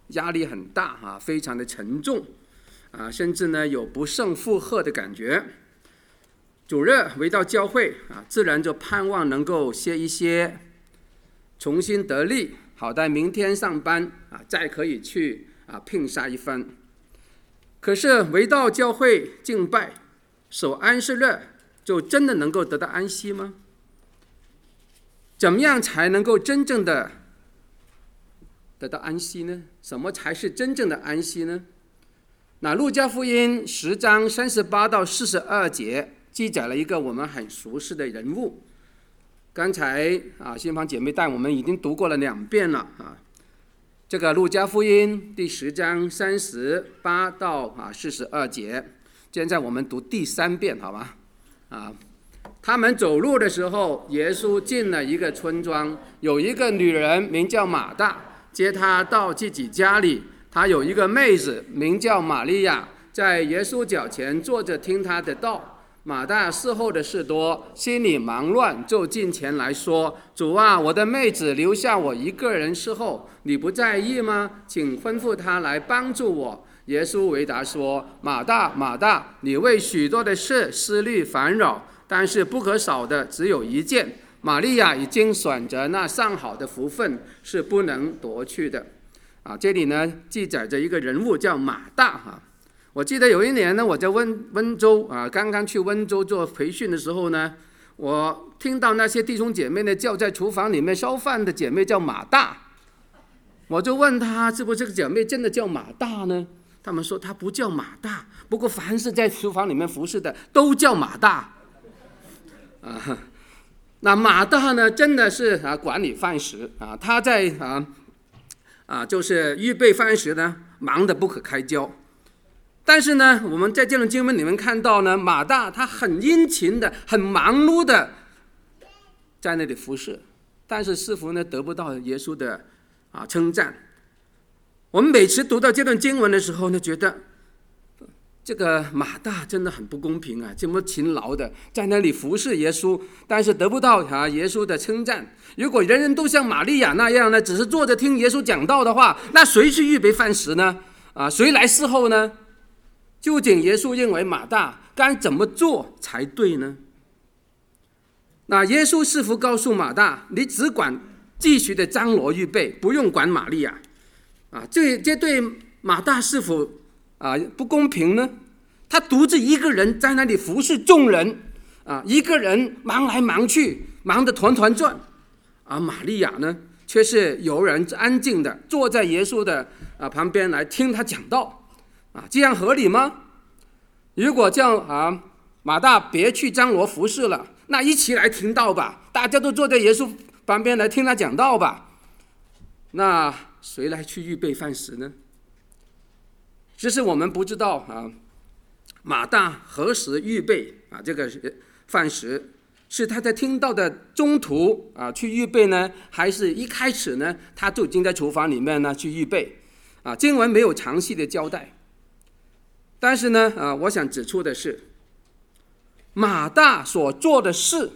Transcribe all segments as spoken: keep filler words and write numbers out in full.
压力很大啊，非常的沉重啊，甚至呢有不胜负荷的感觉。主日回到教会啊，自然就盼望能够歇一歇，重新得力，好在明天上班啊，再可以去啊拼杀一番。可是回到教会敬拜，守安息日，就真的能够得到安息吗？怎么样才能够真正的得到安息呢？什么才是真正的安息呢？那路加福音十章三十八到四十二节记载了一个我们很熟悉的人物。刚才啊，新芳姐妹带我们已经读过了两遍了啊。这个路加福音第十章三十八到啊四十二节，现在我们读第三遍，好吗？啊，他们走路的时候，耶稣进了一个村庄，有一个女人名叫马大，接他到自己家里。她有一个妹子名叫玛利亚，在耶稣脚前坐着听他的道。马大伺候的事多，心里忙乱，就近前来说：主啊，我的妹子留下我一个人伺候，你不在意吗？请吩咐她来帮助我。耶稣回答说：马大，马大，你为许多的事思虑烦扰，但是不可少的只有一件。玛利亚已经选择那上好的福分，是不能夺去的。啊，这里呢记载着一个人物叫马大啊。我记得有一年呢，我在温温州啊，刚刚去温州做培训的时候呢，我听到那些弟兄姐妹呢叫在厨房里面烧饭的姐妹叫马大，我就问他是不是这个姐妹真的叫马大呢？他们说他不叫马大，不过凡是在厨房里面服侍的都叫马大啊。那马大呢，真的是啊管理饭食啊，他在啊啊就是预备饭食呢，忙得不可开交。但是呢，我们在这种经文里面看到呢，马大他很殷勤的、很忙碌的在那里服侍，但是似乎呢得不到耶稣的啊称赞。我们每次读到这段经文的时候呢，觉得这个马大真的很不公平啊！这么勤劳的在那里服侍耶稣，但是得不到啊耶稣的称赞。如果人人都像玛利亚那样呢，只是坐着听耶稣讲道的话，那谁去预备饭食呢？啊，谁来侍候呢？究竟耶稣认为马大该怎么做才对呢？那耶稣是否告诉马大，你只管继续的张罗预备，不用管玛利亚？啊，这这对马大是否啊不公平呢？他独自一个人在那里服侍众人，啊，一个人忙来忙去，忙得团团转，而玛利亚呢，却是有人安静的坐在耶稣的啊旁边来听他讲道。啊，这样合理吗？如果叫啊马大别去张罗服侍了，那一起来听道吧，大家都坐在耶稣旁边来听他讲道吧。那谁来去预备饭食呢？只是我们不知道啊，马大何时预备啊这个饭食，是他在听到的中途啊去预备呢，还是一开始呢他就已经在厨房里面呢去预备？啊，经文没有详细的交代。但是呢，啊，我想指出的是，马大所做的事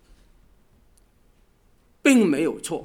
并没有错，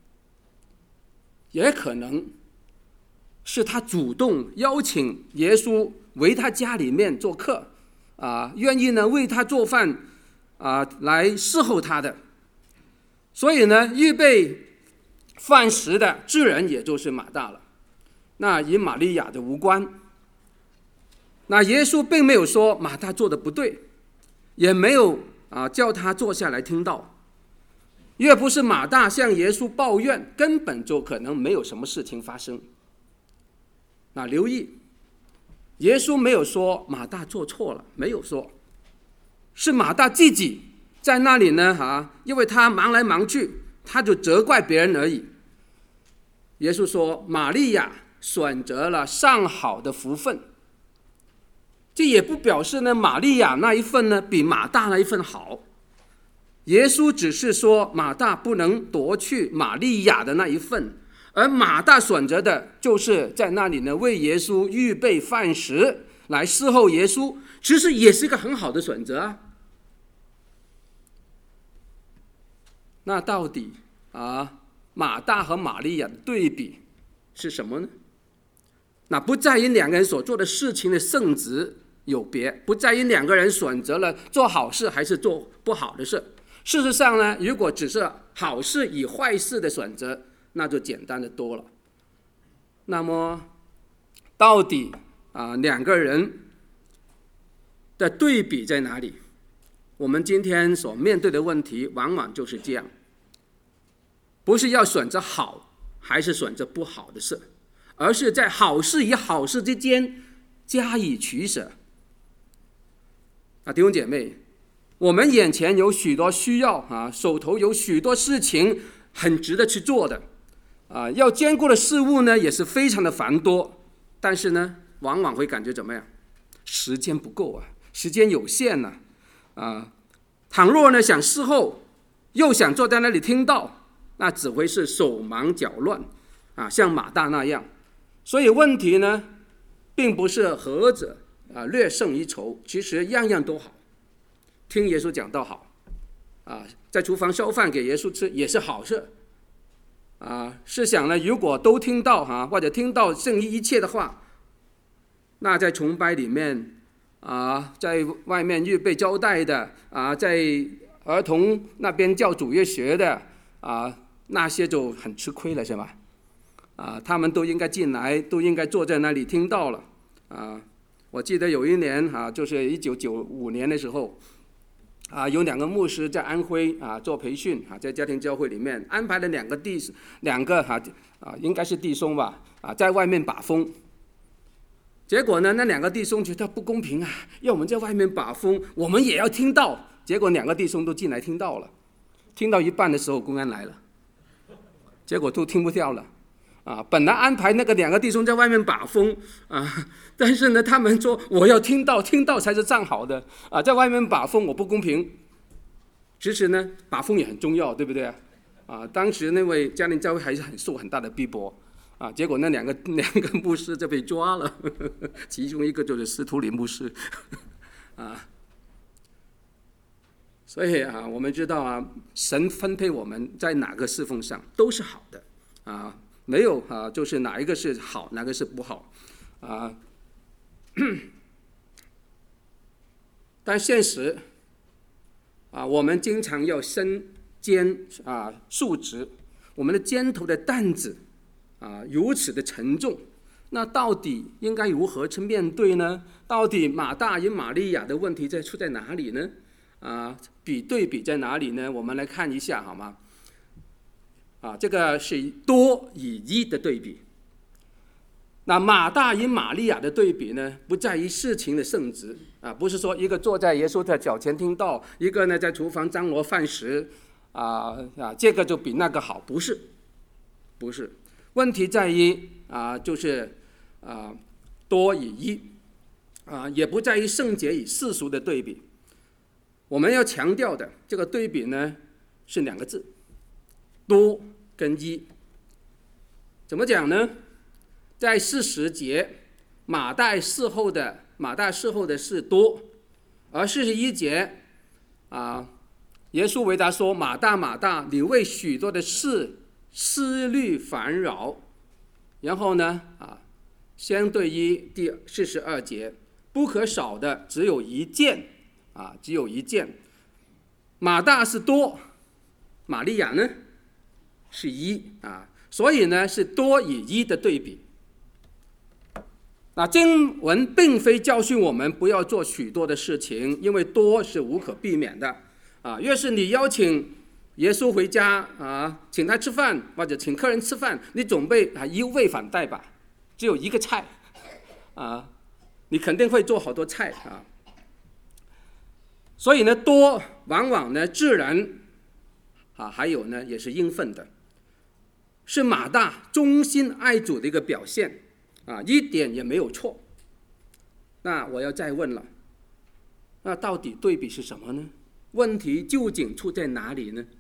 也可能是他主动邀请耶稣为他家里面做客，啊，愿意呢为他做饭，啊，来侍候他的。所以呢，预备饭食的自然也就是马大了，那与玛利亚的无关。那耶稣并没有说马大做的不对，也没有啊叫他坐下来听道。若不是马大向耶稣抱怨，根本就可能没有什么事情发生。那留意，耶稣没有说马大做错了，没有说，是马大自己在那里呢啊，因为他忙来忙去，他就责怪别人而已。耶稣说，玛利亚选择了上好的福分。这也不表示呢，玛利亚那一份呢比马大那一份好。耶稣只是说，马大不能夺去玛利亚的那一份，而马大选择的就是在那里呢为耶稣预备饭食，来侍候耶稣，其实也是一个很好的选择啊。那到底啊，马大和玛利亚的对比是什么呢？ 那不在于两个人所做的事情的性质有别，不在于两个人选择了做好事还是做不好的事。事实上呢，如果只是好事与坏事的选择，那就简单的多了。那么到底啊两个人的对比在哪里？我们今天所面对的问题往往就是这样，不是要选择好还是选择不好的事，而是在好事与好事之间加以取舍。啊，弟兄姐妹，我们眼前有许多需要啊，手头有许多事情很值得去做的啊，要兼顾的事物呢也是非常的繁多，但是呢，往往会感觉怎么样？时间不够啊，时间有限呢、啊，啊，倘若呢想事后，又想坐在那里听到，那只会是手忙脚乱啊，像马大那样。所以问题呢，并不是何者啊略胜一筹，其实样样都好。听耶稣讲道好，啊，在厨房烧饭给耶稣吃也是好事。啊，试想呢，如果都听到哈、啊，或者听到圣一一切的话，那在崇拜里面啊，在外面预备招待的啊，在儿童那边教主日学的啊，那些就很吃亏了，是吧？啊，他们都应该进来，都应该坐在那里听到了。啊，我记得有一年啊，就是一九九五年的时候。啊，有两个牧师在安徽啊做培训啊，在家庭教会里面安排了两个弟两个哈 啊, 啊，应该是弟兄吧啊，在外面把风。结果呢，那两个弟兄觉得不公平啊，要我们在外面把风，我们也要听到。结果两个弟兄都进来听到了，听到一半的时候，公安来了，结果都听不掉了。啊，本来安排那个两个弟兄在外面把风啊，但是呢，他们说我要听到，听到才是站好的啊，在外面把风我不公平。其实呢，把风也很重要，对不对？啊，当时那位家庭教会还是很受很大的逼迫啊，结果那两个两个牧师就被抓了，呵呵其中一个就是司徒林牧师啊。所以啊，我们知道啊，神分配我们在哪个侍奉上都是好的啊。没有啊，就是哪一个是好，哪个是不好，啊。但现实啊，我们经常要身兼啊数职，我们的肩头的担子啊如此的沉重，那到底应该如何去面对呢？到底马大与玛利亚的问题在出在哪里呢？啊，比对比在哪里呢？我们来看一下好吗？啊，这个是多与一的对比。那马大与玛利亚的对比呢，不在于事情的性质啊，不是说一个坐在耶稣的脚前听到，一个呢在厨房张罗饭食，啊啊，这个就比那个好，不是，不是。问题在于啊，就是啊多与一，啊也不在于圣洁与世俗的对比。我们要强调的这个对比呢，是两个字。多跟一，怎么讲呢？在四十节，马大伺候的马大伺候的是多，而四十一节啊，耶稣回答说：“马大马大，你为许多的事思虑烦扰。”然后呢啊，相对于第四十二节，不可少的只有一件啊，只有一件。马大是多，玛利亚呢？是一啊，所以呢是多与一的对比。那经文并非教训我们不要做许多的事情，因为多是无可避免的啊。越是你邀请耶稣回家啊，请他吃饭或者请客人吃饭，你准备啊一味反带吧，只有一个菜啊，你肯定会做好多菜啊。所以呢，多往往呢自然啊，还有呢也是应分的。是马大忠心爱主的一个表现啊，一点也没有错。那我要再问了，那到底对比是什么呢？问题究竟出在哪里呢？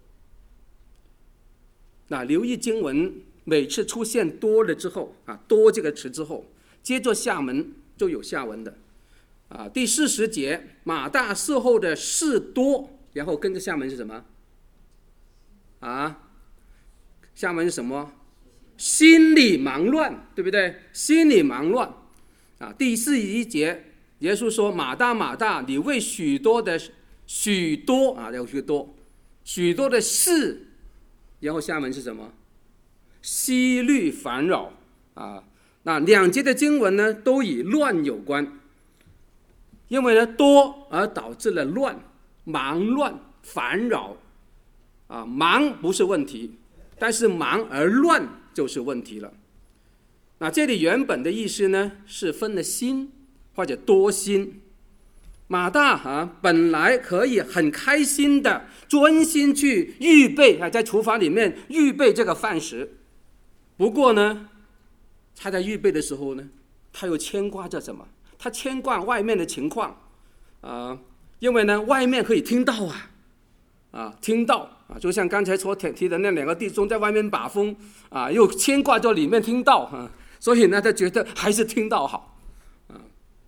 那留意经文，每次出现多了之后啊，多这个词之后，接着下文就有下文的啊。第四十节，马大伺候的事多，然后跟着下文是什么？啊？下文是什么？ 心里忙乱，对不对？心里忙乱啊。第四十一节，耶稣说：“马大，马大，你为许多的许多啊，有许多许多的事，然后下面是什么？思虑烦扰啊。”那两节的经文呢，都与乱有关，因为呢多而导致了乱，忙乱、烦扰啊。忙不是问题，但是忙而乱就是问题了。那这里原本的意思呢，是分了心或者多心。马大啊，本来可以很开心的专心去预备啊，在厨房里面预备这个饭食。不过呢，他在预备的时候呢，他又牵挂着什么？他牵挂外面的情况啊、呃，因为呢，外面可以听到啊，啊，听到啊，就像刚才所提的那两个弟兄在外面把风啊，又牵挂着里面听到啊，所以呢，他觉得还是听到好啊，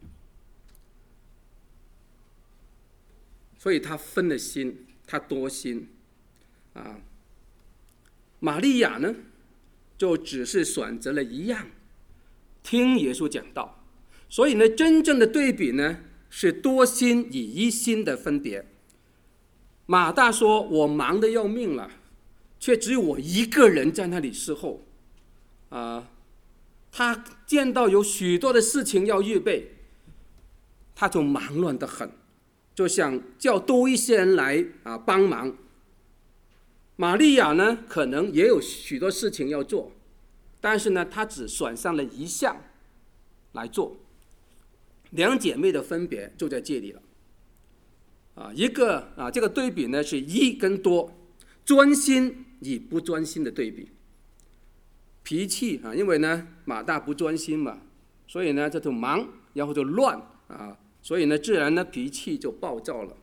所以他分了心，他多心啊。玛利亚呢，就只是选择了一样。听耶稣讲道，所以呢，真正的对比呢是多心与一心的分别。马大说：“我忙得要命了，却只有我一个人在那里侍候。”啊，他见到有许多的事情要预备，他就忙乱得很，就想叫多一些人来啊帮忙。玛利亚呢，可能也有许多事情要做。但是呢，她只选上了一项来做，两姐妹的分别就在这里了。啊，一个啊，这个对比呢是一跟多，专心与不专心的对比。脾气啊，因为呢马大不专心嘛，所以呢这就忙，然后就乱啊，所以呢自然呢脾气就暴躁了。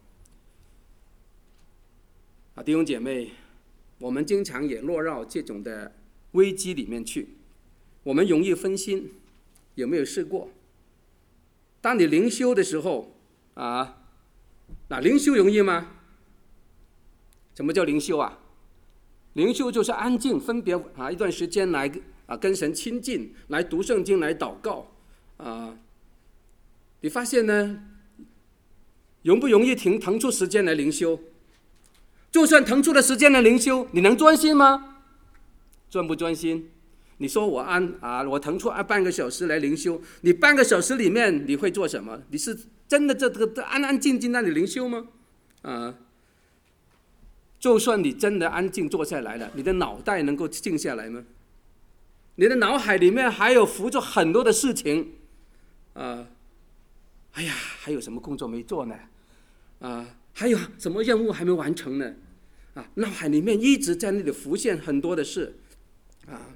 啊，弟兄姐妹，我们经常也落到这种的危机里面去，我们容易分心，有没有试过？当你灵修的时候啊，那灵修容易吗？什么叫灵修啊？灵修就是安静分别啊一段时间来啊跟神亲近，来读圣经，来祷告啊。你发现呢，容不容易停腾出时间来灵修？就算腾出了时间来灵修，你能专心吗？专不专心？你说我按啊，我腾出半个小时来灵修，你半个小时里面你会做什么？你是真的这个安安静静那里灵修吗？啊，就算你真的安静坐下来了，你的脑袋能够静下来吗？你的脑海里面还有浮着很多的事情，啊，哎呀，还有什么工作没做呢？啊，还有什么任务还没完成呢？啊，脑海里面一直在那里浮现很多的事。啊，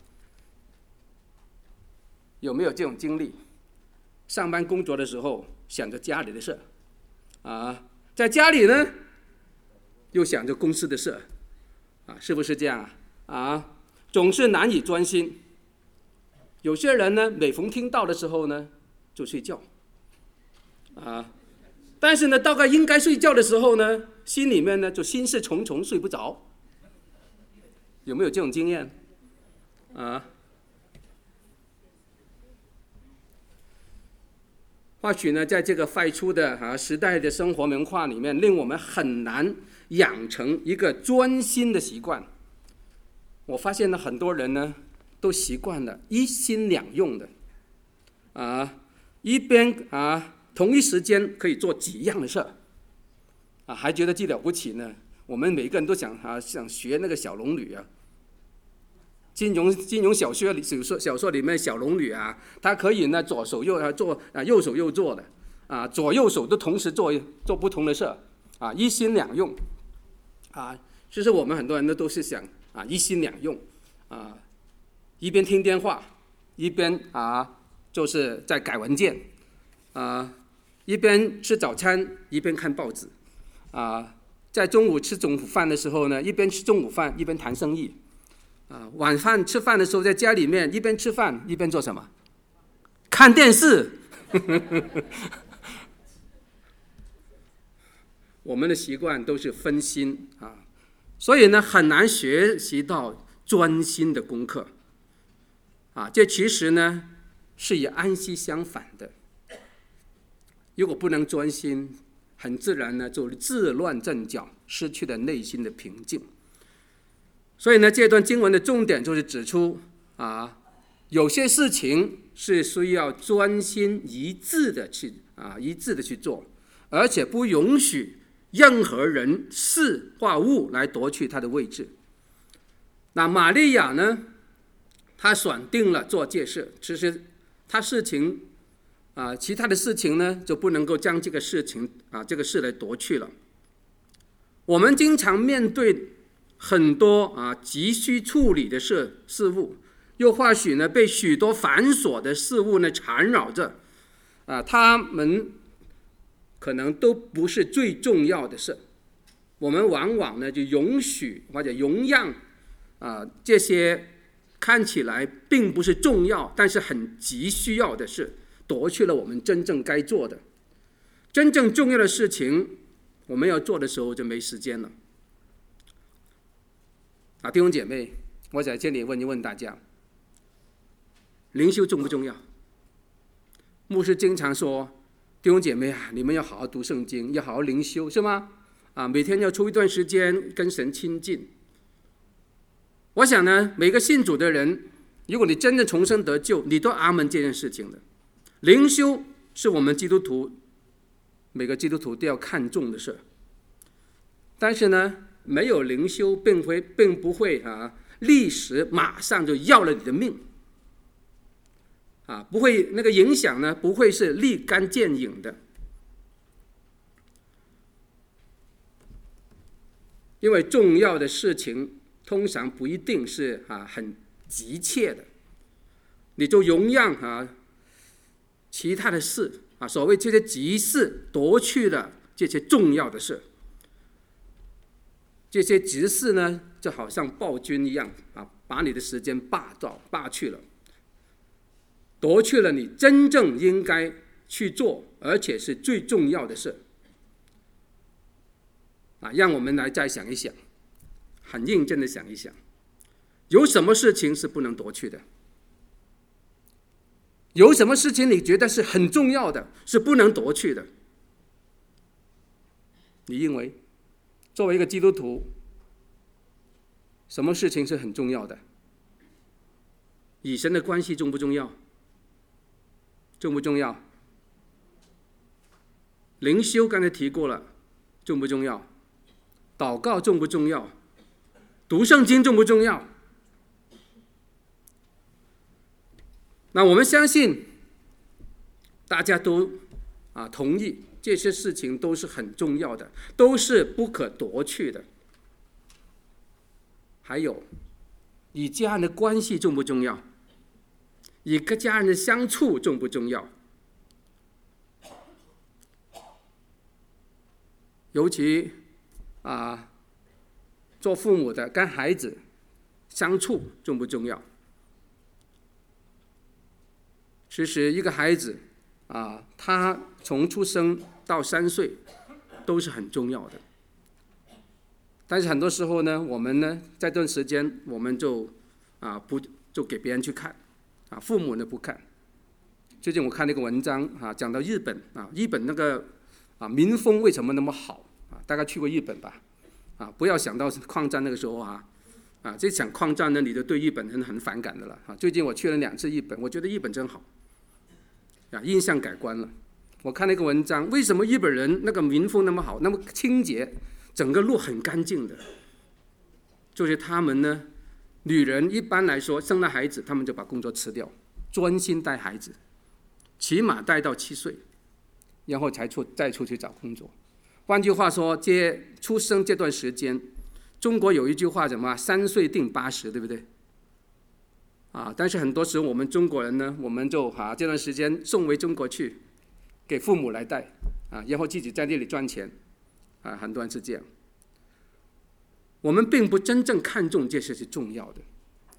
有没有这种经历？上班工作的时候想着家里的事，啊，在家里呢又想着公司的事，啊，是不是这样啊？啊，总是难以专心。有些人呢，每逢听到的时候呢，就睡觉，啊，但是呢，大概应该睡觉的时候呢，心里面呢就心事重重，睡不着。有没有这种经验？啊，或许呢，在这个快速的啊时代的生活文化里面，令我们很难养成一个专心的习惯。我发现呢，很多人呢都习惯了一心两用的，啊，一边啊同一时间可以做几样的事，啊，还觉得自己了不起呢。我们每个人都想啊想学那个小龙女啊。金庸金庸小说里小说小说里面小龙女啊，她可以呢左手右啊做啊右手右做的啊，左右手都同时做做不同的事啊，一心两用啊。其实我们很多人呢都是想啊一心两用啊，一边听电话，一边啊就是在改文件啊，一边吃早餐，一边看报纸啊，在中午吃中午饭的时候呢，一边吃中午饭一边谈生意。啊，晚饭吃饭的时候，在家里面一边吃饭一边做什么？看电视。我们的习惯都是分心啊，所以呢很难学习到专心的功课啊，这其实呢是与安息相反的。如果不能专心，很自然呢就自乱阵脚，失去了内心的平静。所以呢，这段经文的重点就是指出啊，有些事情是需要专心一致的去啊一致的去做，而且不允许任何人事或物来夺去他的位置。那玛利亚呢，她选定了做这事，其实她事情啊，其他的事情呢就不能够将这个事情啊这个事来夺去了。我们经常面对很多啊急需处理的事事物，又或许呢被许多繁琐的事物呢缠绕着，啊，他们可能都不是最重要的事。我们往往呢就允许或者容让啊这些看起来并不是重要，但是很急需要的事，夺去了我们真正该做的。真正重要的事情，我们要做的时候就没时间了。啊，弟兄姐妹，我在这里问一问大家，灵修重不重要？牧师经常说，弟兄姐妹啊，你们要好好读圣经，要好好灵修，是吗？啊，每天要抽一段时间跟神亲近。我想呢，每个信主的人，如果你真的重生得救，你都阿门这件事情的。灵修是我们基督徒每个基督徒都要看重的事，但是呢，没有灵修并会并不会啊，立时马上就要了你的命，啊，不会那个影响呢，不会是立竿见影的，因为重要的事情通常不一定是啊很急切的，你就容让啊其他的事啊，所谓这些急事夺去了这些重要的事。这些急事呢，就好像暴君一样啊，把你的时间霸到霸去了，夺去了你真正应该去做，而且是最重要的事。啊，让我们来再想一想，很认真的想一想，有什么事情是不能夺去的？有什么事情你觉得是很重要的，是不能夺去的？你认为作为一个基督徒，什么事情是很重要的？与神的关系重不重要？重不重要？灵修刚才提过了，重不重要？祷告重不重要？读圣经重不重要？那我们相信大家都啊同意这些事情都是很重要的，都是不可夺去的。还有，与家人的关系重不重要？与跟家人的相处重不重要？尤其啊，做父母的跟孩子相处重不重要？其实一个孩子啊，他从出生到三岁都是很重要的。但是很多时候呢，我们呢在这段时间我们就啊不就给别人去看，啊父母呢不看。最近我看那个文章啊，讲到日本啊，日本那个啊民风为什么那么好啊？大概去过日本吧？啊，不要想到抗战那个时候啊，啊这场抗战呢，你就对日本人很反感的了啊。最近我去了两次日本，我觉得日本真好。啊，印象改观了。我看那个文章，为什么日本人那个民风那么好，那么清洁，整个路很干净的？就是他们呢，女人一般来说生了孩子，他们就把工作辞掉，专心带孩子，起码带到七岁，然后才出再出去找工作。换句话说，这出生这段时间，中国有一句话什么？三岁定八十，对不对？啊，但是很多时候我们中国人呢，我们就啊这段时间送回中国去，给父母来带啊，然后自己在这里赚钱啊，很多人是这样。我们并不真正看重这些是重要的。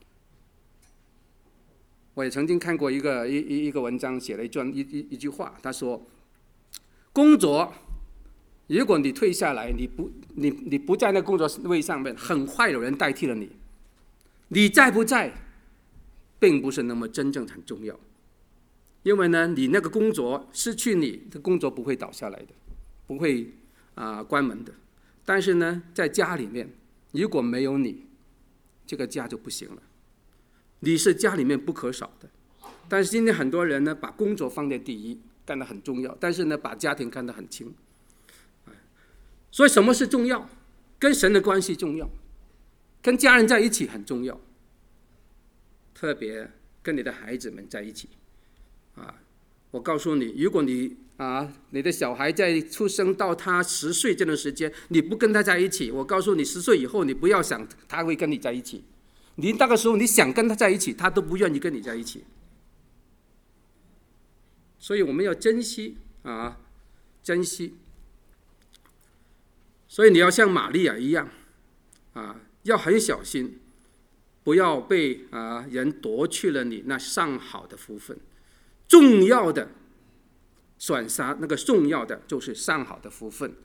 我也曾经看过一个一一一个文章，写了一段一一一句话，他说：工作，如果你退下来，你不你你不在那工作位上面，很快有人代替了你。你在不在？ 并不是那么真正很重要。因为呢，你那个工作失去你的工作不会倒下来的，不会啊、呃、关门的。但是呢，在家里面如果没有你，这个家就不行了。你是家里面不可少的。但是今天很多人呢，把工作放在第一，干得很重要，但是呢，把家庭看得很轻。所以什么是重要？跟神的关系重要，跟家人在一起很重要，特别跟你的孩子们在一起。啊，我告诉你，如果你啊，你的小孩在出生到他十岁这段时间，你不跟他在一起，我告诉你，十岁以后你不要想他会跟你在一起。你那个时候你想跟他在一起，他都不愿意跟你在一起。所以我们要珍惜啊，珍惜。所以你要像玛利亚一样啊，要很小心，不要被啊人夺去了你那上好的福分。重要的选择，那个重要的就是上好的福分。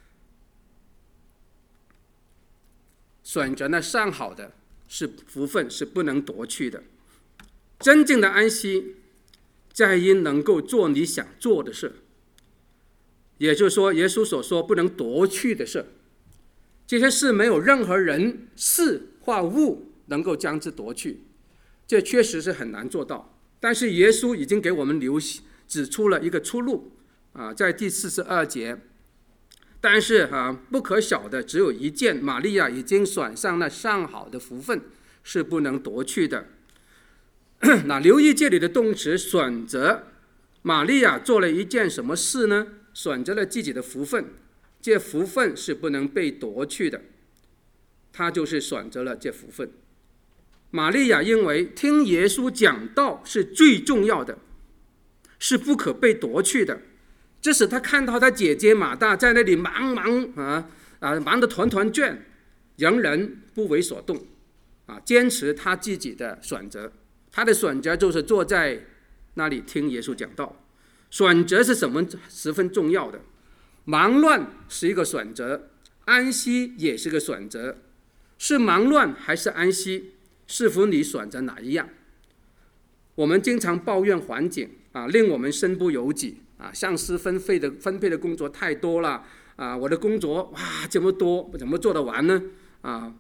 选择那上好的是福分，是不能夺去的。真正的安息在于能够做你想做的事，也就是说，耶稣所说不能夺去的事，这些事没有任何人、事或物能够将之夺去，这确实是很难做到。但是耶稣已经给我们留指出了一个出路啊，在第四十二节。但是啊，不可少的只有一件，玛利亚已经选上了上好的福分，是不能夺去的。那留意这里的动词选择，玛利亚做了一件什么事呢？选择了自己的福分，这福分是不能被夺去的，她就是选择了这福分。玛利亚认为听耶稣讲道是最重要的，是不可被夺去的。这使他看到他姐姐马大在那里忙忙啊啊忙得团团转，仍然不为所动啊，坚持他自己的选择。他的选择就是坐在那里听耶稣讲道。选择是什么十分重要的？忙乱是一个选择，安息也是个选择。是忙乱还是安息？是否你选择哪一样？我们经常抱怨环境啊，令我们身不由己啊，上司分配的分配的工作太多了啊，我的工作哇这么多，怎么做得完呢？啊，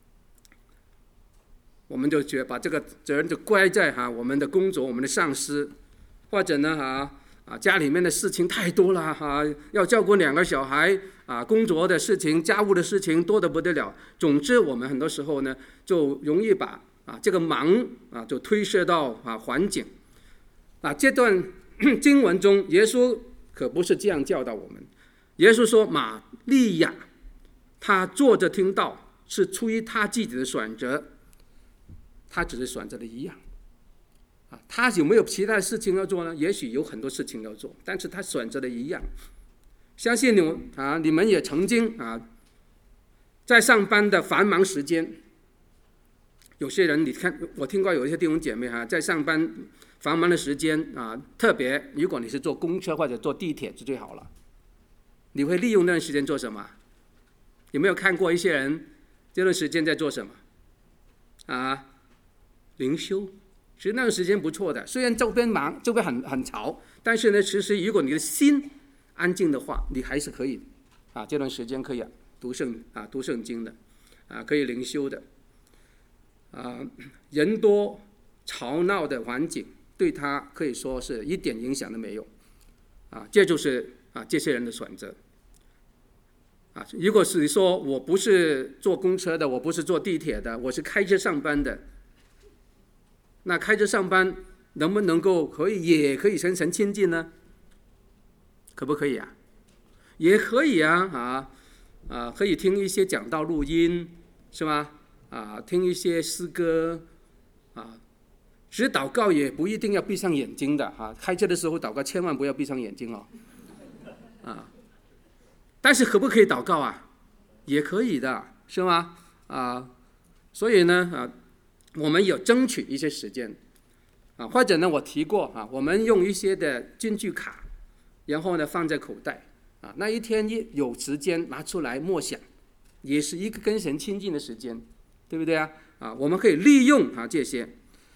我们就觉得把这个责任就怪在哈、啊、我们的工作，我们的上司，或者呢啊啊家里面的事情太多了哈、啊，要照顾两个小孩啊，工作的事情、家务的事情多得不得了。总之，我们很多时候呢，就容易把啊这个忙啊就推卸到啊环境。啊，这段经文中，耶稣可不是这样教导我们。耶稣说，玛利亚她坐着听道，是出于她自己的选择，她只是选择了一样。啊，她有没有其他的事情要做呢？也许有很多事情要做，但是她选择了一样。相信你们啊，你们也曾经啊，在上班的繁忙时间，有些人你看，我听过有一些弟兄姐妹哈、啊，在上班繁忙的时间啊，特别如果你是坐公车或者坐地铁就最好了。你会利用那段时间做什么？有没有看过一些人这段时间在做什么？啊，灵修。其实那段时间不错的，虽然周边忙，周边很很吵，但是呢，其实如果你的心安静的话，你还是可以啊，这段时间可以啊读圣啊读圣经的，啊可以灵修的，啊人多吵闹的环境对他可以说是一点影响都没有，啊这就是啊这些人的选择。啊，如果是说我不是坐公车的，我不是坐地铁的，我是开车上班的，那开车上班能不能够可以也可以神神亲近呢？可不可以啊？也可以啊，啊啊，可以听一些讲道录音，是吗？啊，听一些诗歌，啊，其实祷告也不一定要闭上眼睛的啊，开车的时候祷告千万不要闭上眼睛哦，啊，但是可不可以祷告啊？也可以的，是吗？啊，所以呢，啊，我们有争取一些时间，啊，或者呢，我提过啊，我们用一些的金句卡。然后呢，放在口袋啊，那一天一有时间拿出来默想，也是一个跟神亲近的时间，对不对啊？啊，我们可以利用啊这些。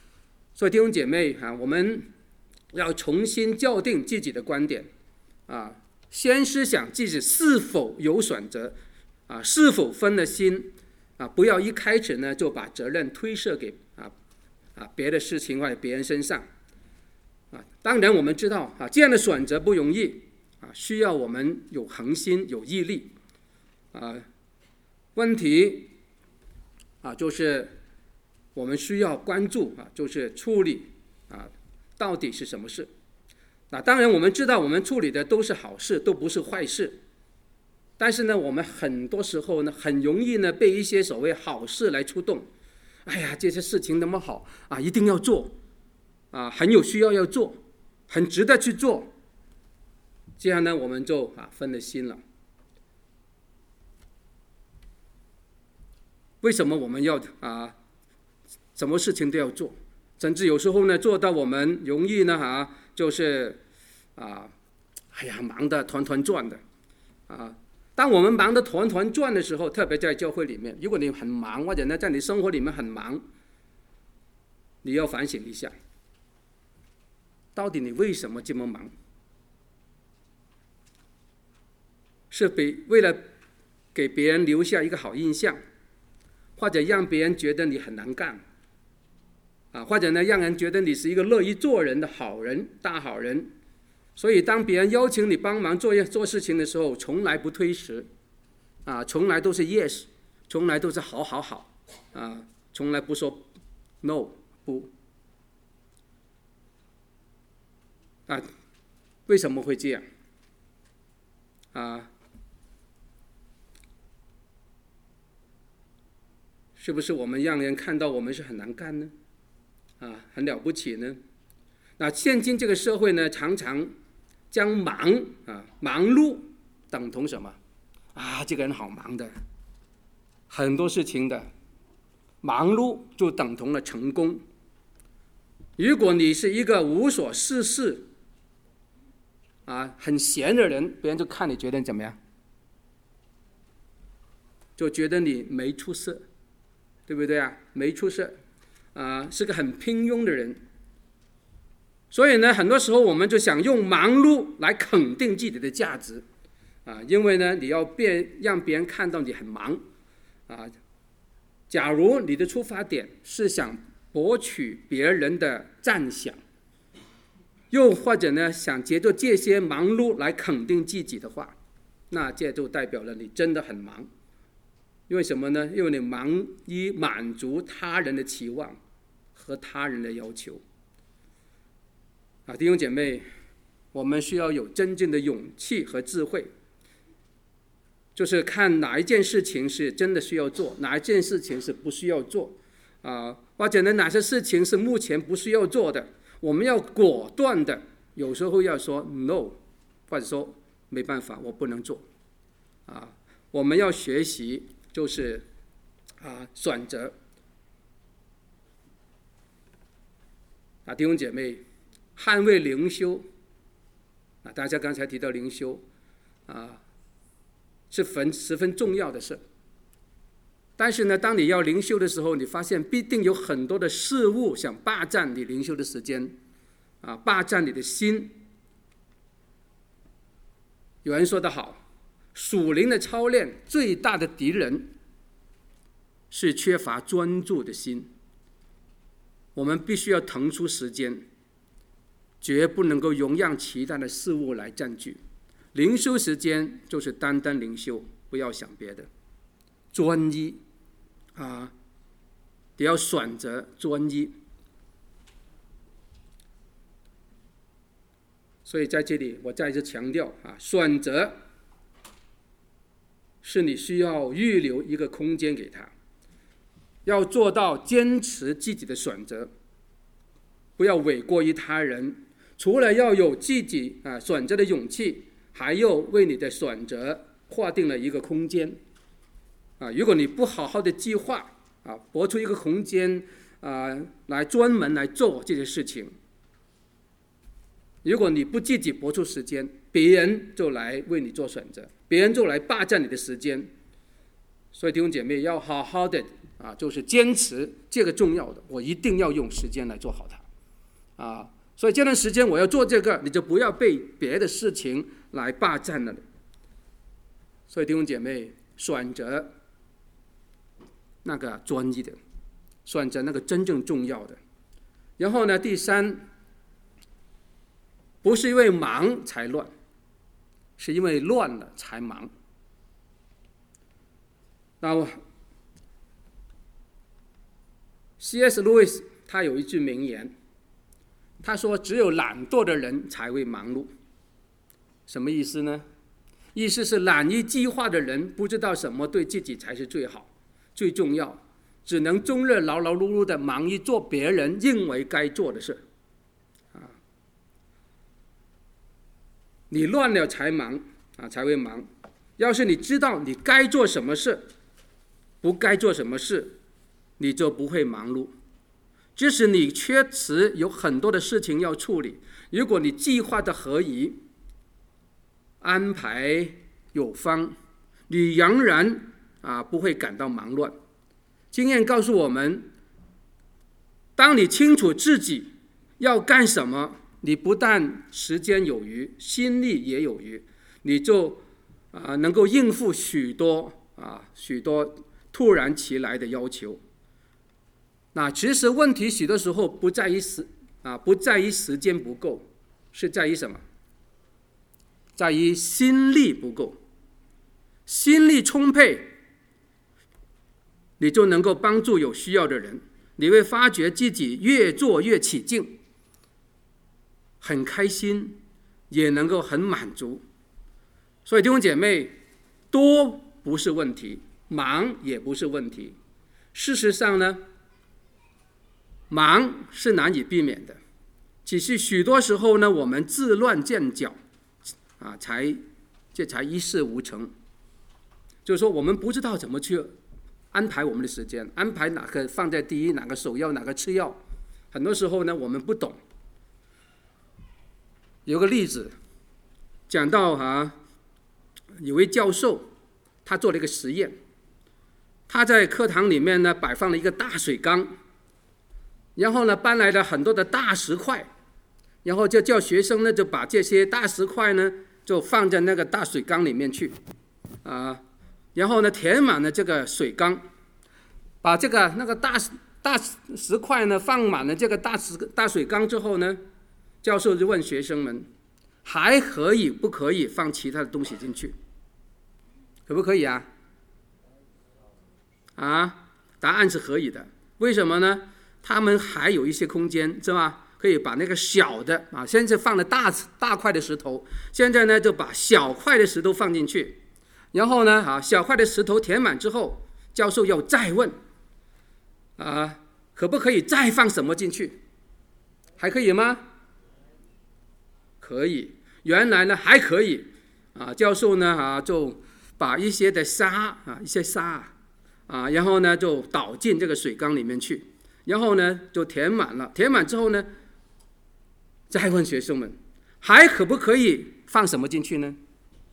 所以弟兄姐妹啊，我们要重新校定自己的观点啊，先思想自己是否有选择啊，是否分了心啊，不要一开始呢就把责任推卸给啊啊别的事情或者别人身上啊。当然我们知道啊，这样的选择不容易啊，需要我们有恒心有毅力啊。问题啊就是我们需要关注啊，就是处理啊到底是什么事。那当然我们知道我们处理的都是好事，都不是坏事，但是呢我们很多时候呢很容易呢被一些所谓好事来触动。哎呀，这些事情那么好啊，一定要做啊，很有需要要做，很值得去做，这样呢我们就啊分了心了。为什么我们要啊什么事情都要做，甚至有时候呢做到我们容易呢啊就是啊哎呀忙得团团转的啊。当我们忙得团团转的时候，特别在教会里面，如果你很忙，或者呢在你生活里面很忙，你要反省一下，到底你为什么这么忙？是比为了给别人留下一个好印象，或者让别人觉得你很难干啊，或者呢让人觉得你是一个乐意做人的好人大好人。所以当别人邀请你帮忙做做事情的时候，从来不推辞啊，从来都是 yes， 从来都是好好好啊，从来不说 no 不啊。为什么会这样啊？是不是我们让人看到我们是很难干呢？啊，很了不起呢？那现今这个社会呢，常常将忙啊忙碌等同什么啊？这个人好忙的，很多事情的忙碌就等同了成功。如果你是一个无所事事啊很闲的人，别人就看你觉得你怎么样？就觉得你没出色，对不对啊？没出色啊，是个很平庸的人。所以呢，很多时候我们就想用忙碌来肯定自己的价值啊，因为呢，你要别让别人看到你很忙啊。假如你的出发点是想博取别人的赞赏，又或者呢，想借助这些忙碌来肯定自己的话，那这就代表了你真的很忙。因为什么呢？因为你忙于满足他人的期望和他人的要求。啊，弟兄姐妹，我们需要有真正的勇气和智慧，就是看哪一件事情是真的需要做，哪一件事情是不需要做啊，或者呢哪些事情是目前不需要做的，我们要果断的，有时候要说 no， 或者说没办法，我不能做啊。我们要学习就是啊选择啊，弟兄姐妹。捍卫灵修啊，大家刚才提到灵修啊，是分十分重要的事。但是呢，当你要灵修的时候，你发现必定有很多的事物想霸占你灵修的时间啊，霸占你的心。有人说得好，属灵的操练最大的敌人是缺乏专注的心。我们必须要腾出时间，绝不能够容让其他的事物来占据。灵修时间就是单单灵修，不要想别的，专一啊，你要选择专一。所以在这里我再次强调啊，选择是你需要预留一个空间给他，要做到坚持自己的选择，不要诿过于他人。除了要有自己啊选择的勇气，还要为你的选择划定了一个空间啊。如果你不好好的计划啊，拨出一个空间啊来专门来做这些事情，如果你不自己拨出时间，别人就来为你做选择，别人就来霸占你的时间。所以弟兄姐妹要好好的啊，就是坚持这个重要的，我一定要用时间来做好它。 啊，所以这段时间我要做这个，你就不要被别的事情来霸占了。所以弟兄姐妹，选择那个专一的，选择那个真正重要的。然后呢，第三，不是因为忙才乱，是因为乱了才忙。那 C S 路易斯他有一句名言，他说：“只有懒惰的人才会忙碌。”什么意思呢？意思是懒于计划的人不知道什么对自己才是最好、最重要，只能终日劳劳碌碌的忙于做别人认为该做的事。啊，你乱了才忙啊，才会忙。要是你知道你该做什么事，不该做什么事，你就不会忙碌。即使你确实有很多的事情要处理，如果你计划的合宜，安排有方，你仍然啊不会感到忙乱。经验告诉我们，当你清楚自己要干什么，你不但时间有余，心力也有余，你就啊能够应付许多啊许多突然其来的要求。那其实问题许多时候不在于时啊不在于时间不够，是在于什么？在于心力不够。心力充沛，你就能够帮助有需要的人，你会发觉自己越做越起劲，很开心，也能够很满足。所以弟兄姐妹，多不是问题，忙也不是问题。事实上呢，忙是难以避免的，只是许多时候呢，我们自乱阵脚啊，才这才一事无成。就是说，我们不知道怎么去安排我们的时间，安排哪个放在第一，哪个首要，哪个次要。很多时候呢，我们不懂。有个例子讲到啊，有位教授他做了一个实验，他在课堂里面呢摆放了一个大水缸，然后呢搬来了很多的大石块，然后就叫学生呢就把这些大石块呢就放在那个大水缸里面去啊。然后呢，填满了这个水缸，把这个那个大大石块呢放满了这个大石大水缸之后呢，教授就问学生们，还可以不可以放其他的东西进去？可不可以啊？啊，答案是可以的。为什么呢？他们还有一些空间，是吧？可以把那个小的啊，现在放了大大块的石头，现在呢就把小块的石头放进去。然后呢，啊，小块的石头填满之后，教授要再问，啊，可不可以再放什么进去？还可以吗？可以。原来呢还可以，啊，教授呢啊就把一些的沙啊一些沙啊，然后呢就倒进这个水缸里面去，然后呢就填满了。填满之后呢，再问学生们，还可不可以放什么进去呢？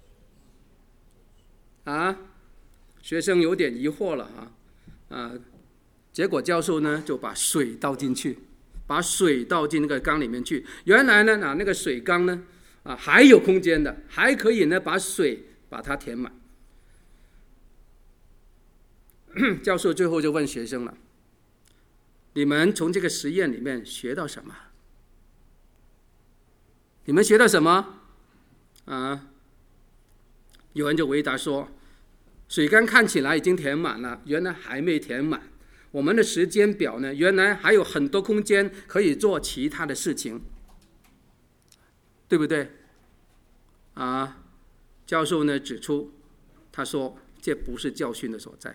啊，学生有点疑惑了啊，啊，结果教授呢就把水倒进去，把水倒进那个缸里面去。原来呢，啊那个水缸呢，啊还有空间的，还可以呢把水把它填满。教授最后就问学生了：你们从这个实验里面学到什么？你们学到什么？啊，有人就回答说，水缸看起来已经填满了，原来还没填满。我们的时间表呢，原来还有很多空间可以做其他的事情，对不对？啊，教授呢指出，他说这不是教训的所在，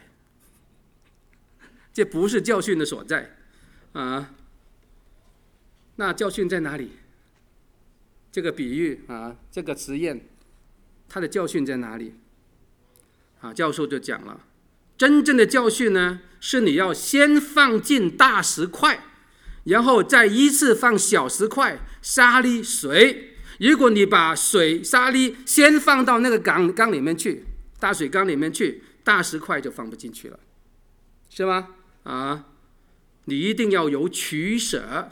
这不是教训的所在啊。那教训在哪里？这个比喻啊，这个实验，它的教训在哪里？啊，教授就讲了，真正的教训呢，是你要先放进大石块，然后再依次放小石块、沙粒、水。如果你把水、沙粒先放到那个缸缸里面去，大水缸里面去，大石块就放不进去了，是吗？啊，你一定要有取舍，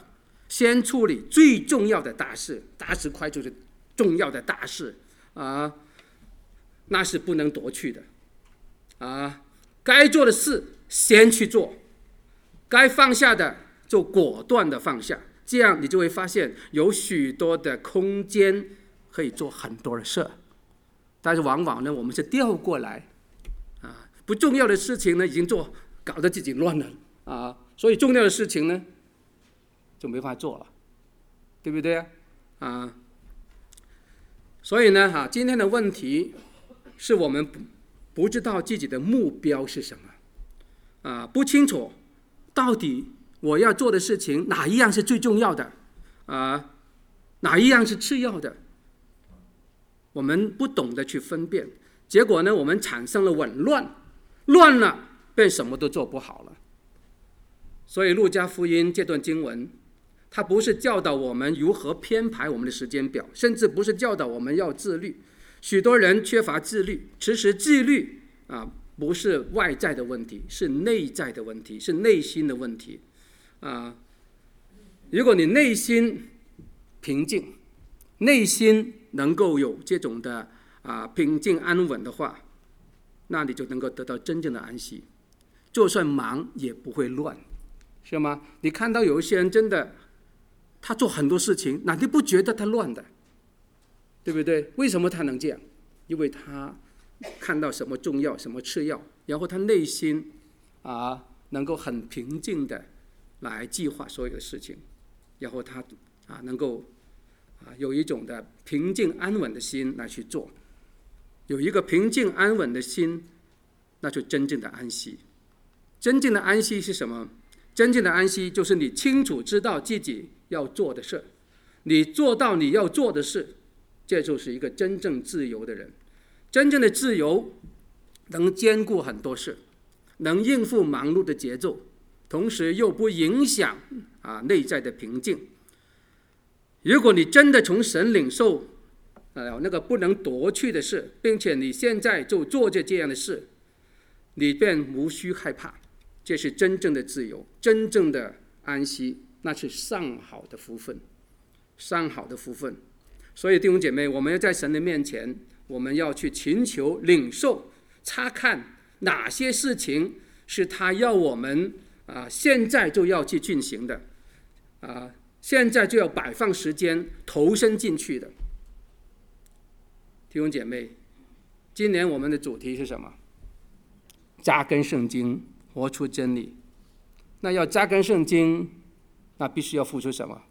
先处理最重要的大事，大石块就是重要的大事啊，那是不能夺去的啊。该做的事先去做，该放下的就果断的放下，这样你就会发现有许多的空间可以做很多的事。但是往往呢，我们是调过来啊，不重要的事情呢已经做，搞得自己乱了啊，所以重要的事情呢就没法做了，对不对啊？啊，所以呢，哈、啊，今天的问题是我们不不知道自己的目标是什么，啊，不清楚到底我要做的事情哪一样是最重要的，啊，哪一样是次要的，我们不懂得去分辨，结果呢，我们产生了紊乱，乱了便什么都做不好了。所以路加福音这段经文，它不是教导我们如何编排我们的时间表，甚至不是教导我们要自律。许多人缺乏自律，其实自律啊不是外在的问题，是内在的问题，是内心的问题啊。如果你内心平静，内心能够有这种的啊平静安稳的话，那你就能够得到真正的安息，就算忙也不会乱，是吗？你看到有一些人真的，他做很多事情，那你不觉得他乱的，对不对？为什么他能这样？因为他看到什么重要，什么次要，然后他内心啊能够很平静的来计划所有的事情，然后他啊能够啊有一种的平静安稳的心来去做，有一个平静安稳的心，那就真正的安息。真正的安息是什么？真正的安息就是你清楚知道自己要做的事，你做到你要做的事，这就是一个真正自由的人。真正的自由能兼顾很多事，能应付忙碌的节奏，同时又不影响啊内在的平静。如果你真的从神领受呃那个不能夺去的事，并且你现在就做着这样的事，你便无需害怕。这是真正的自由，真正的安息，那是上好的福分，上好的福分。所以弟兄姐妹，我们要在神的面前，我们要去寻求领受查看哪些事情是他要我们啊现在就要去进行的啊现在就要摆放时间投身进去的。弟兄姐妹，今年我们的主题是什么？扎根圣经，活出真理。那要扎根圣经，那必须要付出什么？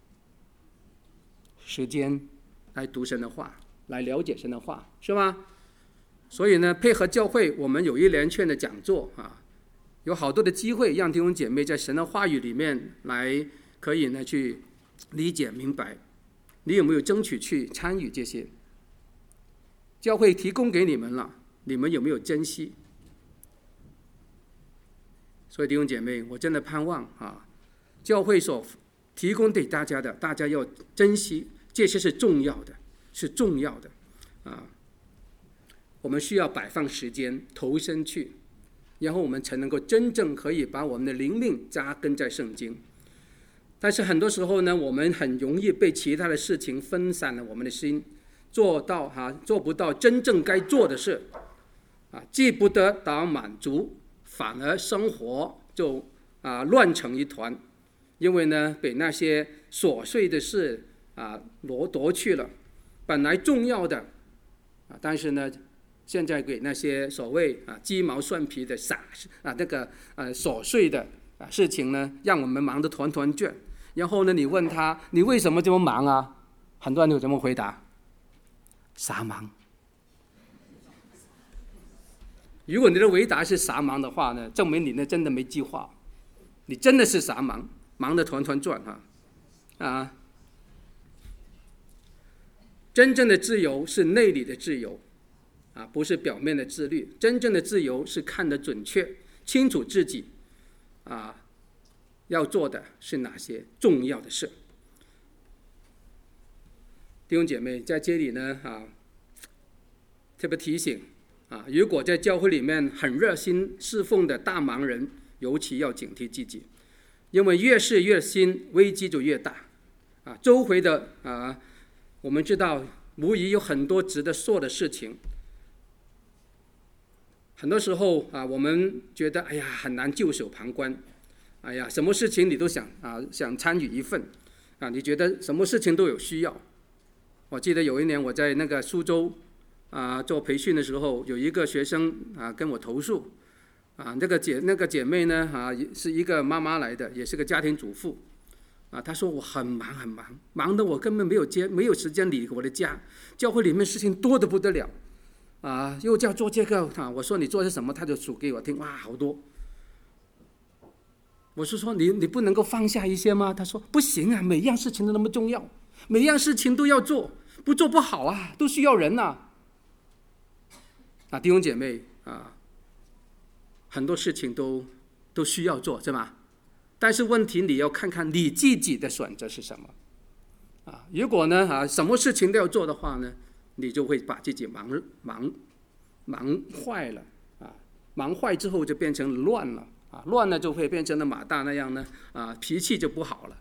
时间来读神的话，来了解神的话，是吗？所以呢，配合教会，我们有一连串的讲座啊，有好多的机会让弟兄姐妹在神的话语里面来可以呢去理解明白。你有没有争取去参与这些？教会提供给你们了，你们有没有珍惜？所以弟兄姐妹，我真的盼望啊，教会所提供给大家的，大家要珍惜，这些是重要的，是重要的啊。我们需要摆放时间投身去，然后我们才能够真正可以把我们的灵命扎根在圣经。但是很多时候呢，我们很容易被其他的事情分散了我们的心，做到哈、啊、做不到真正该做的事啊，既不得到满足，反而生活就啊乱成一团，因为呢被那些琐碎的事啊夺夺去了本来重要的啊，但是呢现在给那些所谓啊鸡毛蒜皮的傻啊那个呃琐碎的啊事情呢，让我们忙得团团转。然后呢，你问他你为什么这么忙啊？很多人有怎么回答？傻忙。如果你的回答是傻忙的话呢，证明你呢真的没计划，你真的是傻忙，忙得团团转哈啊！真正的自由是内里的自由啊，不是表面的自律。真正的自由是看得准确，清楚自己啊要做的是哪些重要的事。弟兄姐妹，在这里呢啊，特别提醒啊，如果在教会里面很热心侍奉的大忙人，尤其要警惕自己。 因为越是越新，危机就越大。啊，周围的啊，我们知道，无疑有很多值得做的事情。很多时候啊，我们觉得哎呀很难袖手旁观，哎呀，什么事情你都想啊想参与一份，啊，你觉得什么事情都有需要。我记得有一年我在那个苏州啊做培训的时候，有一个学生啊跟我投诉，啊那个姐那个姐妹呢啊是一个妈妈来的，也是个家庭主妇，啊她说我很忙很忙，忙得我根本没有接没有时间理我的家，教会里面事情多得不得了。啊，又叫做这个啊！我说你做些什么，他就数给我听，哇，好多。我是说你你不能够放下一些吗？他说不行啊，每样事情都那么重要，每样事情都要做，不做不好啊，都需要人呐、啊。啊，弟兄姐妹啊，很多事情都都需要做，是吧？但是问题你要看看你自己的选择是什么。啊，如果呢啊什么事情都要做的话呢？你就会把自己忙忙忙坏了啊！忙坏之后就变成乱了啊！乱了就会变成了马大那样呢啊，脾气就不好了。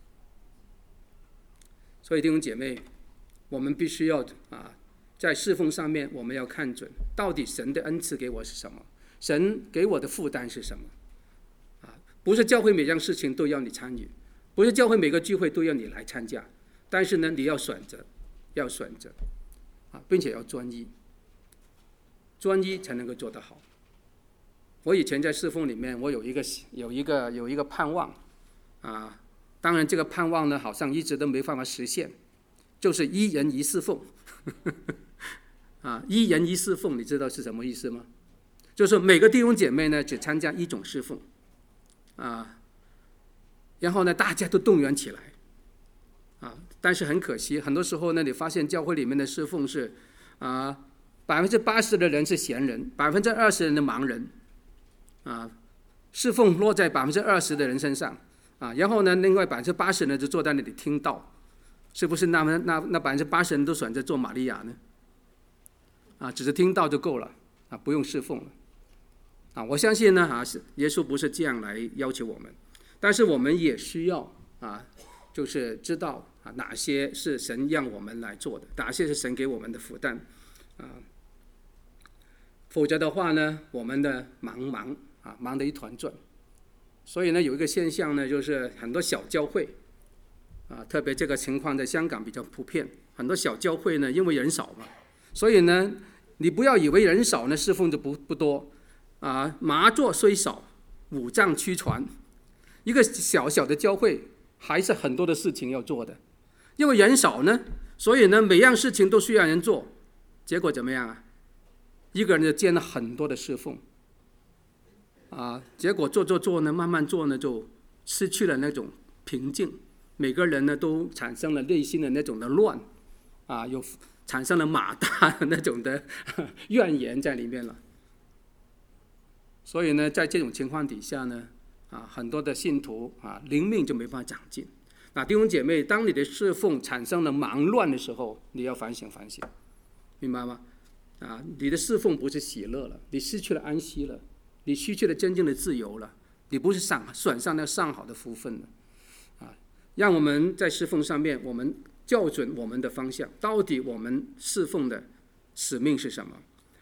所以弟兄姐妹，我们必须要啊，在侍奉上面我们要看准，到底神的恩赐给我是什么，神给我的负担是什么啊？不是教会每样事情都要你参与，不是教会每个聚会都要你来参加，但是呢，你要选择，要选择。啊，并且要专一，专一才能够做得好。我以前在侍奉里面，我有一个有一个有一个盼望，啊，当然这个盼望呢，好像一直都没办法实现，就是一人一侍奉，啊，一人一侍奉，你知道是什么意思吗？就是每个弟兄姐妹呢，只参加一种侍奉，啊，然后呢，大家都动员起来。啊，但是很可惜，很多时候呢，你发现教会里面的侍奉是，啊，百分之八十的人是闲人，百分之二十人的盲人，啊，侍奉落在百分之二十的人身上，啊，然后呢，另外百分之八十人就坐在那里听道，是不是那么那那百分之八十人都选择做玛利亚呢？啊，只是听道就够了，啊，不用侍奉了，啊，我相信呢，啊，耶稣不是这样来要求我们，但是我们也需要啊。就是知道啊哪些是神让我们来做的，哪些是神给我们的负担，啊，否则的话呢，我们的忙忙啊忙得一团转。所以呢，有一个现象呢，就是很多小教会，啊，特别这个情况在香港比较普遍，很多小教会呢，因为人少嘛，所以呢，你不要以为人少呢，侍奉就不不多，啊，麻雀虽少，五脏俱全，一个小小的教会。还是很多的事情要做的，因为人少呢，所以呢每样事情都需要人做，结果怎么样啊？一个人就兼了很多的侍奉，啊，结果做做做呢，慢慢做呢，就失去了那种平静，每个人呢都产生了内心的那种的乱，啊，有产生了马大的那种的怨言在里面了。所以呢，在这种情况底下呢。啊，很多的信徒啊，灵命就没办法长进。那弟兄姐妹，当你的侍奉产生了忙乱的时候，你要反省反省，明白吗？啊，你的侍奉不是喜乐了，你失去了安息了，你失去了真正的自由了，你不是上选上那上好的福分了。啊，让我们在侍奉上面，我们校准我们的方向，到底我们侍奉的使命是什么？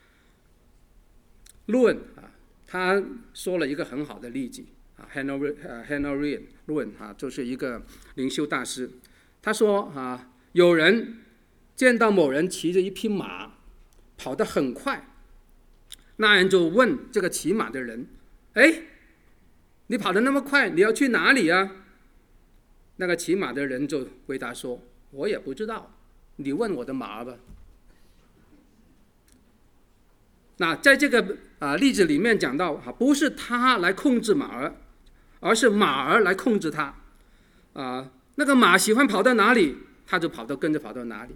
论啊，他说了一个很好的例子。啊 ，Henry 呃 Henry 论啊，就是一个灵修大师。他说啊，有人见到某人骑着一匹马，跑得很快，那人就问这个骑马的人：“哎，你跑得那么快，你要去哪里啊？”那个骑马的人就回答说：“我也不知道，你问我的马吧。”那在这个啊例子里面讲到啊，不是他来控制马儿。而是马儿来控制他，啊，那个马喜欢跑到哪里，他就跑到跟着跑到哪里。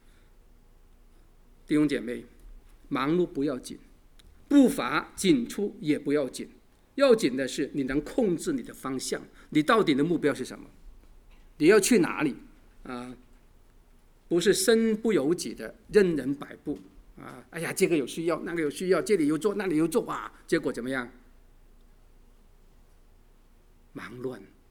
弟兄姐妹，忙碌不要紧，步伐紧出也不要紧，要紧的是你能控制你的方向，你到底的目标是什么？你要去哪里？啊，不是身不由己的任人摆布啊！哎呀，这个有需要，那个有需要，这里有做，那里有做啊，结果怎么样？忙乱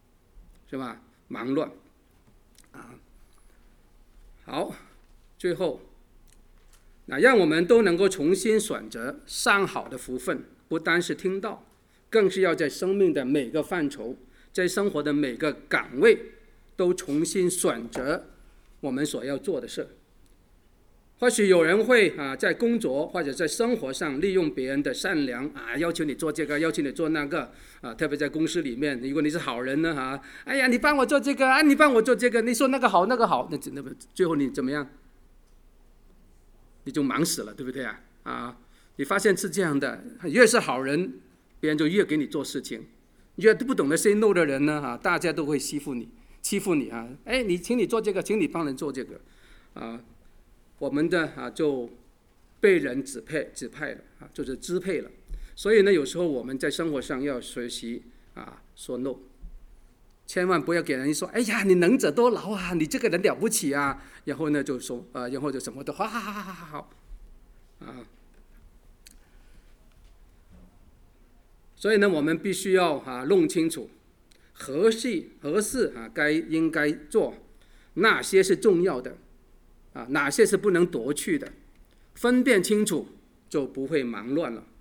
是吧？忙乱啊。好，最后，那让我们都能够重新选择上好的福分，不单是听到，更是要在生命的每个范畴，在生活的每个岗位，都重新选择我们所要做的事。或许有人会啊，在工作或者在生活上利用别人的善良啊，要求你做这个，要求你做那个啊。特别在公司里面，如果你是好人呢啊，哎呀，你帮我做这个啊，你帮我做这个，你说那个好那个好，那那最后你怎么样？你就忙死了，对不对啊？啊，你发现是这样的，越是好人，别人就越给你做事情；越不懂得 say no 的人呢啊，大家都会欺负你，欺负你啊！哎，你请你做这个，请你帮人做这个，啊。我们的啊就被人指配指派了啊，就是支配了。所以呢，有时候我们在生活上要学习啊说 no， 千万不要给人说哎呀你能者多劳啊，你这个人了不起啊，然后呢就说呃然后就什么都好好好好好好啊。所以呢，我们必须要啊弄清楚何事何事啊该应该做，哪些是重要的。啊，哪些是不能夺去的，分辨清楚就不会忙乱了。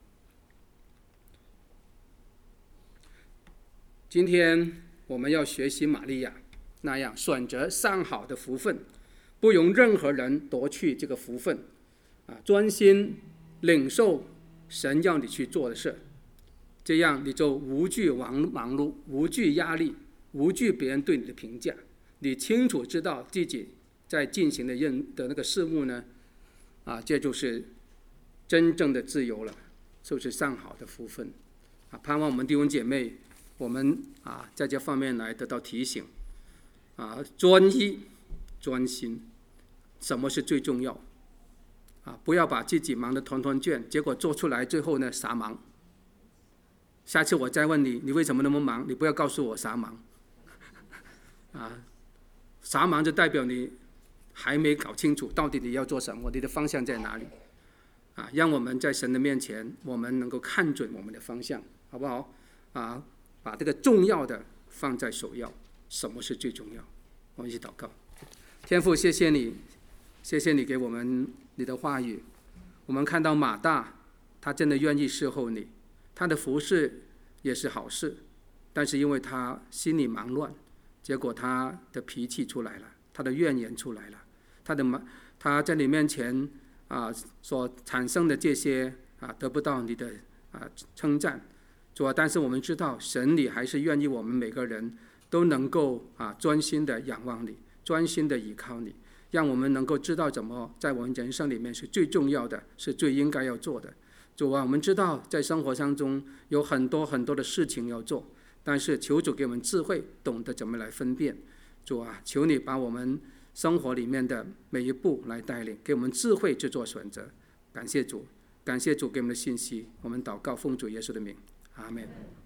今天我们要学习玛利亚那样选择上好的福分，不容任何人夺去这个福分，啊，专心领受神要你去做的事，这样你就无惧忙忙碌，无惧压力，无惧别人对你的评价，你清楚知道自己在进行的任的那个事物呢，啊，这就是真正的自由了，就是上好的福分，啊，盼望我们弟兄姐妹，我们啊在这方面来得到提醒，啊，专一、专心，什么是最重要？啊，不要把自己忙得团团转，结果做出来最后呢傻忙。下次我再问你，你为什么那么忙？你不要告诉我傻忙，啊，傻忙就代表你还没搞清楚到底你要做什么，你的方向在哪里啊？让我们在神的面前，我们能够看准我们的方向，好不好？啊，把这个重要的放在首要。什么是最重要？我们一起祷告。天父，谢谢你，谢谢你给我们你的话语。我们看到马大，他真的愿意侍候你，他的服事也是好事，但是因为他心里忙乱，结果他的脾气出来了，他的怨言出来了。他的他在你面前啊所产生的这些啊得不到你的啊称赞，主啊，但是我们知道神你还是愿意我们每个人都能够啊专心的仰望你，专心的依靠你，让我们能够知道怎么在我们人生里面是最重要的，是最应该要做的。主啊，我们知道在生活当中有很多很多的事情要做，但是求主给我们智慧，懂得怎么来分辨。主啊，求你把我们生活里面的每一步来带领，给我们智慧去做选择。感谢主，感谢主给我们的信息。我们祷告奉主耶稣的名，阿们。